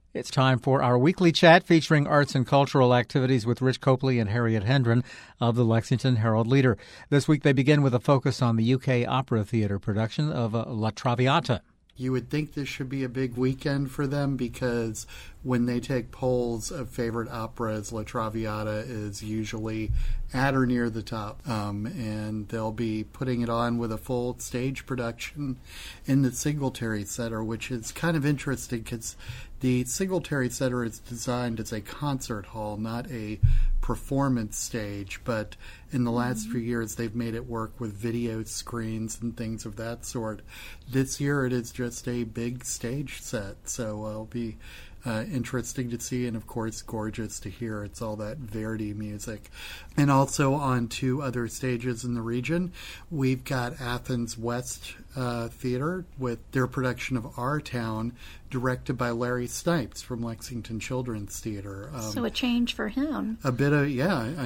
It's time for our weekly chat featuring arts and cultural activities with Rich Copley and Harriet Hendren of the Lexington Herald-Leader. This week they begin with a focus on the UK Opera Theatre production of La Traviata. You would think this should be a big weekend for them because when they take polls of favorite operas, La Traviata is usually at or near the top. And they'll be putting it on with a full stage production in the Singletary Center, which is kind of interesting because the Singletary Center is designed as a concert hall, not a performance stage. But in the last few years, they've made it work with video screens and things of that sort. This year, it is just a big stage set, so it'll be interesting to see, and of course gorgeous to hear. It's all that Verdi music. And also on two other stages in the region, we've got Athens West Theater with their production of Our Town, directed by Larry Snipes from Lexington Children's Theater. So a change for him. A bit of, a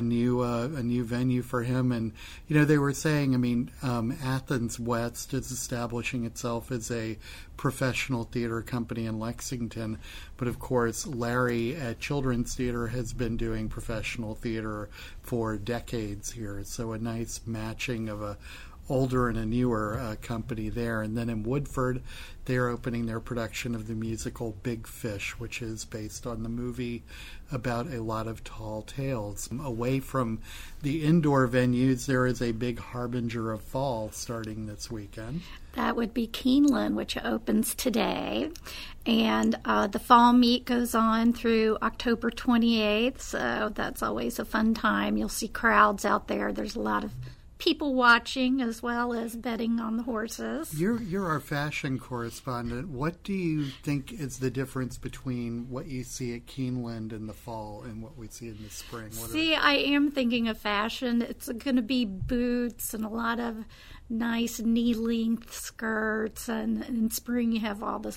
new venue for him. And, they were saying, Athens West is establishing itself as a professional theater company in Lexington. But, of course, Larry at Children's Theater has been doing professional theater for decades here. So a nice matching of a older and a newer company there. And then in Woodford, they're opening their production of the musical Big Fish, which is based on the movie about a lot of tall tales. Away from the indoor venues, there is a big harbinger of fall starting this weekend. That would be Keeneland, which opens today. And the fall meet goes on through October 28th, so that's always a fun time. You'll see crowds out there. There's a lot of people watching as well as betting on the horses. You're our fashion correspondent. What do you think is the difference between what you see at Keeneland in the fall and what we see in the spring? I am thinking of fashion. It's going to be boots and a lot of nice knee-length skirts, and in spring you have all the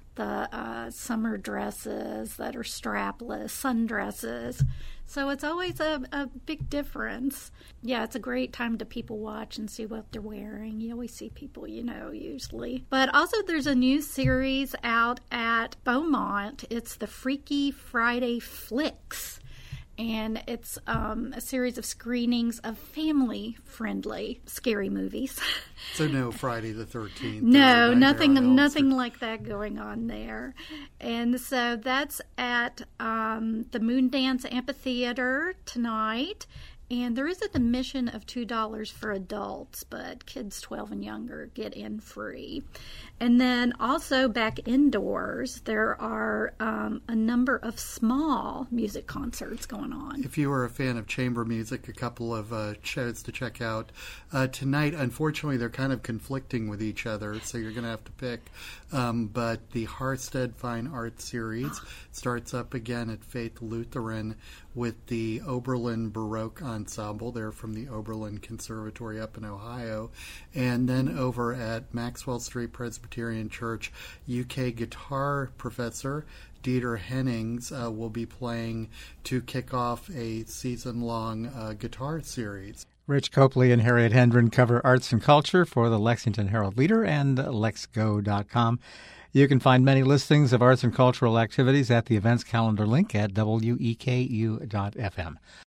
summer dresses that are strapless, sundresses. So it's always a big difference. Yeah, it's a great time to people watch and see what they're wearing. You always see people usually. But also there's a new series out at Beaumont. It's the Freaky Friday Flicks. And it's a series of screenings of family-friendly scary movies. So no Friday the 13th? No, nothing like that going on there. And so that's at the Moondance Amphitheater tonight. And there is an admission of $2 for adults, but kids 12 and younger get in free. And then also back indoors, there are a number of small music concerts going on. If you are a fan of chamber music, a couple of shows to check out. Tonight, unfortunately, they're kind of conflicting with each other, so you're going to have to pick. But the Harstead Fine Arts Series starts up again at Faith Lutheran with the Oberlin Baroque Ensemble. They're from the Oberlin Conservatory up in Ohio. And then over at Maxwell Street Presbyterian Church, UK guitar professor Dieter Hennings will be playing to kick off a season-long guitar series. Rich Copley and Harriet Hendren cover arts and culture for the Lexington Herald-Leader and lexgo.com. You can find many listings of arts and cultural activities at the events calendar link at weku.fm.